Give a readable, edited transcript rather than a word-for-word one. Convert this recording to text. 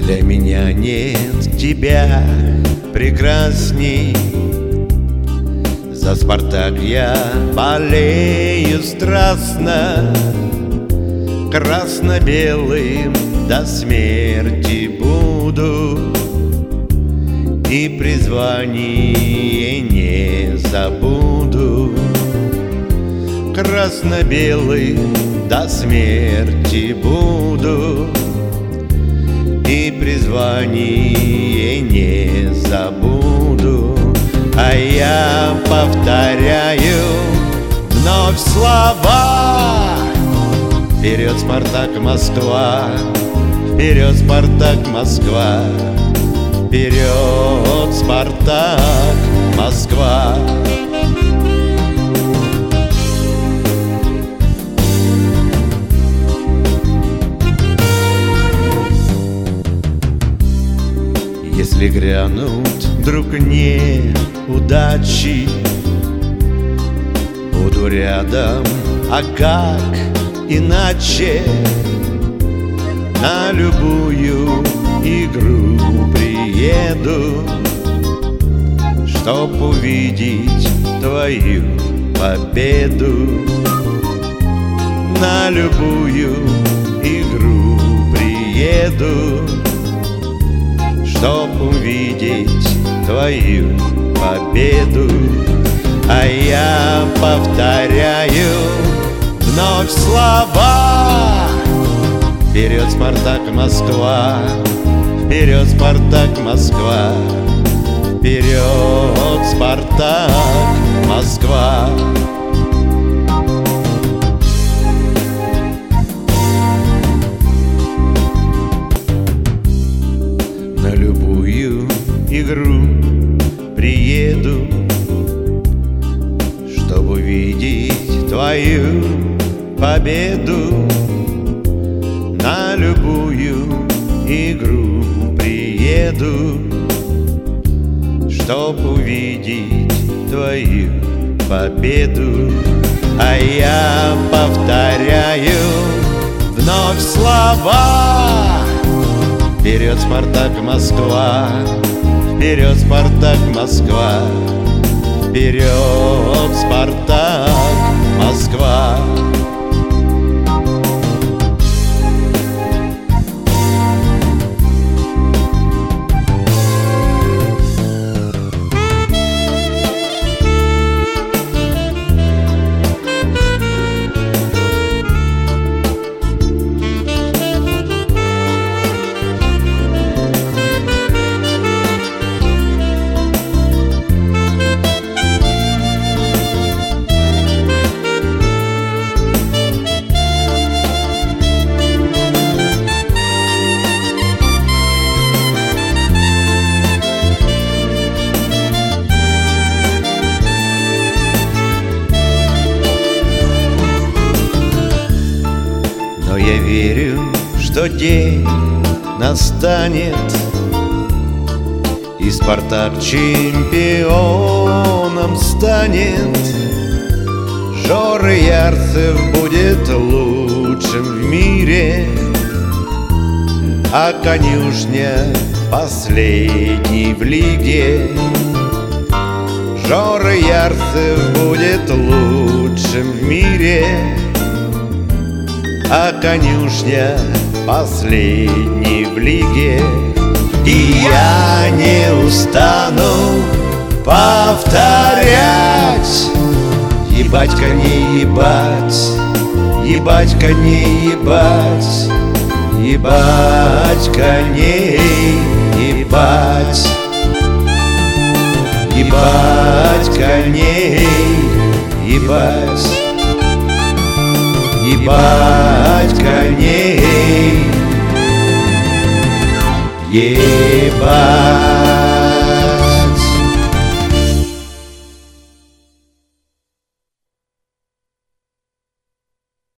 Для меня нет тебя прекрасней. За «Спартак» я болею страстно, красно-белым до смерти буду, и призвание не забуду. Красно-белым до смерти буду, и призвание не забуду. А я повторяю вновь слова: вперед, Спартак, Москва! Вперед, Спартак, Москва! Вперед, Спартак, Москва! Если грянут вдруг неудачи, буду рядом, а как иначе? На любую игру приеду, чтоб увидеть твою победу. На любую игру приеду, чтоб увидеть твою победу. А я повторяю вновь слова: вперед, Спартак, Москва! Вперед, Спартак, Москва! Вперед, Спартак, Москва! На любую игру приеду, чтобы увидеть твою победу. На любую игру приеду, чтоб увидеть твою победу. А я повторяю вновь слова: вперед, Спартак, Москва! Вперед, Спартак, Москва! Вперед, Спартак, Москва! Но я верю, что день настанет, и «Спартак» чемпионом станет. Жора Ярцев будет лучшим в мире, а конюшня последний в лиге. Жора Ярцев будет лучшим в мире, а конюшня последний в лиге. И я не устану повторять: ебать коней, ебать, ебать коней, ебать, ебать коней, ебать, ебать коней, ебать, ебать коней, ебать.